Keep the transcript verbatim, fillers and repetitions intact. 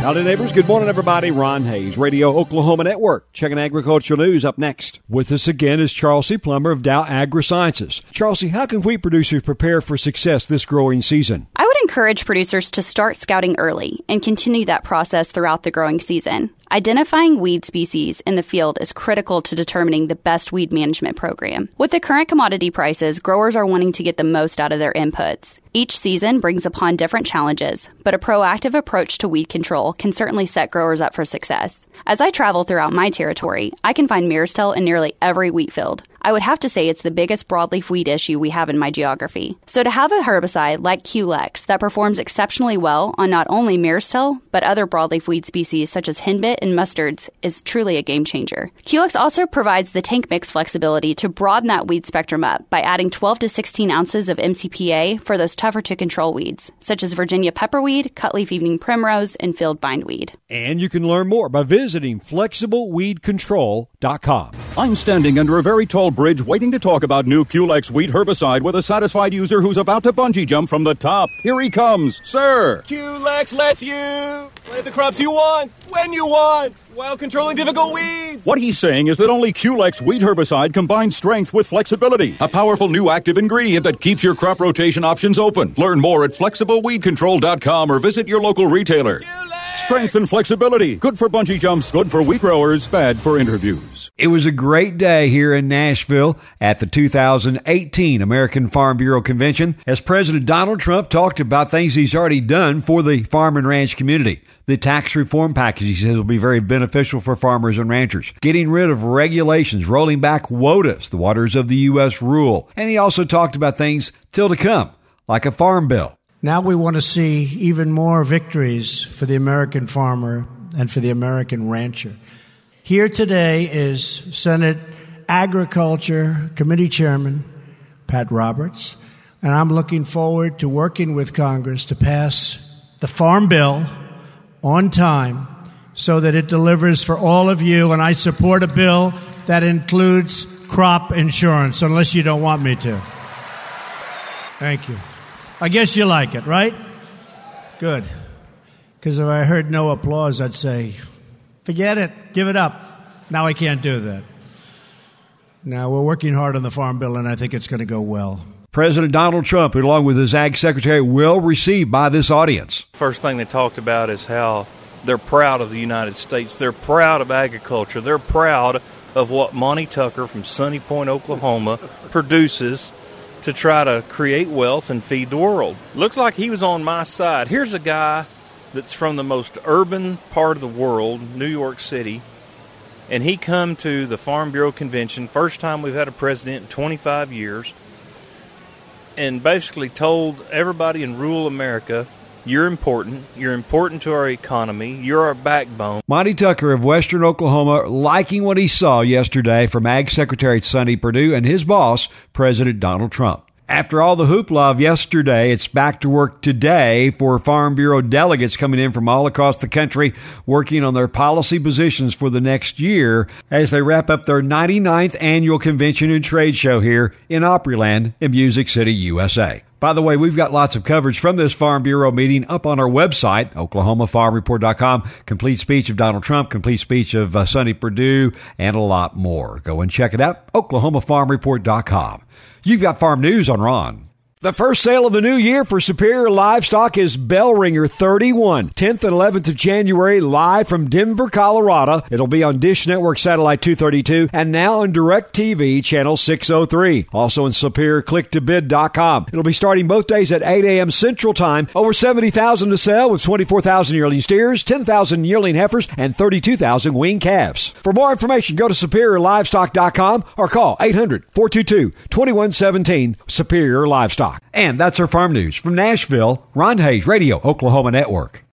Howdy, neighbors. Good morning, everybody. Ron Hayes, Radio Oklahoma Network. Checking agricultural news up next. With us again is Charles C. Plummer of Dow AgriSciences. Charles C., how can wheat producers prepare for success this growing season? I would encourage producers to start scouting early and continue that process throughout the growing season. Identifying weed species in the field is critical to determining the best weed management program. With the current commodity prices, growers are wanting to get the most out of their inputs. Each season brings upon different challenges, but a proactive approach to weed control can certainly set growers up for success. As I travel throughout my territory, I can find Myristel in nearly every wheat field. I would have to say it's the biggest broadleaf weed issue we have in my geography. So to have a herbicide like Q-Lex that performs exceptionally well on not only Myristel, but other broadleaf weed species such as henbit and mustards is truly a game changer. Q-Lex also provides the tank mix flexibility to broaden that weed spectrum up by adding twelve to sixteen ounces of M C P A for those tougher to control weeds, such as Virginia pepperweed, cutleaf evening primrose, and field bindweed. And you can learn more by visiting flexible weed control dot com. I'm standing under a very tall bridge waiting to talk about new Q-Lex weed herbicide with a satisfied user who's about to bungee jump from the top. Here he comes, sir. Q-Lex lets you plant the crops you want, when you want, while controlling difficult weeds. What he's saying is that only Q-Lex weed herbicide combines strength with flexibility, a powerful new active ingredient that keeps your crop rotation options open. Learn more at flexible weed control dot com or visit your local retailer. Q-Lex! Strength and flexibility. Good for bungee jumps, good for wheat growers, bad for interviews. It was a great day here in Nashville at the two thousand eighteen American Farm Bureau Convention as President Donald Trump talked about things he's already done for the farm and ranch community. The tax reform package, he says, will be very beneficial for farmers and ranchers. Getting rid of regulations, rolling back WOTUS, the Waters of the U S rule. And he also talked about things still to come, like a farm bill. Now we want to see even more victories for the American farmer and for the American rancher. Here today is Senate Agriculture Committee Chairman Pat Roberts, and I'm looking forward to working with Congress to pass the Farm Bill on time so that it delivers for all of you, and I support a bill that includes crop insurance, unless you don't want me to. Thank you. I guess you like it, right? Good. Because if I heard no applause, I'd say, forget it, give it up. Now I can't do that. Now, we're working hard on the Farm Bill, and I think it's going to go well. President Donald Trump, along with his Ag Secretary, well received by this audience. First thing they talked about is how they're proud of the United States. They're proud of agriculture. They're proud of what Monty Tucker from Sunny Point, Oklahoma, produces to try to create wealth and feed the world. Looks like he was on my side. Here's a guy that's from the most urban part of the world, New York City, and he come to the Farm Bureau Convention, first time we've had a president in twenty-five years, and basically told everybody in rural America, you're important, you're important to our economy, you're our backbone. Monty Tucker of Western Oklahoma liking what he saw yesterday from Ag Secretary Sonny Perdue and his boss, President Donald Trump. After all the hoopla of yesterday, it's back to work today for Farm Bureau delegates coming in from all across the country working on their policy positions for the next year as they wrap up their ninety-ninth annual convention and trade show here in Opryland in Music City, U S A. By the way, we've got lots of coverage from this Farm Bureau meeting up on our website, oklahoma farm report dot com. Complete speech of Donald Trump, complete speech of uh, Sonny Perdue, and a lot more. Go and check it out, oklahoma farm report dot com. You've got farm news on Ron. The first sale of the new year for Superior Livestock is Bell Ringer thirty-one, tenth and eleventh of January, live from Denver, Colorado. It'll be on Dish Network Satellite two thirty-two and now on DirecTV Channel six oh three. Also on superior click to bid dot com. It'll be starting both days at eight a.m. Central Time. Over seventy thousand to sell with twenty-four thousand yearling steers, ten thousand yearling heifers, and thirty-two thousand weaned calves. For more information, go to superior livestock dot com or call eight hundred, four two two, two one one seven. Superior Livestock. And that's our farm news from Nashville. Ron Hayes, Radio Oklahoma Network.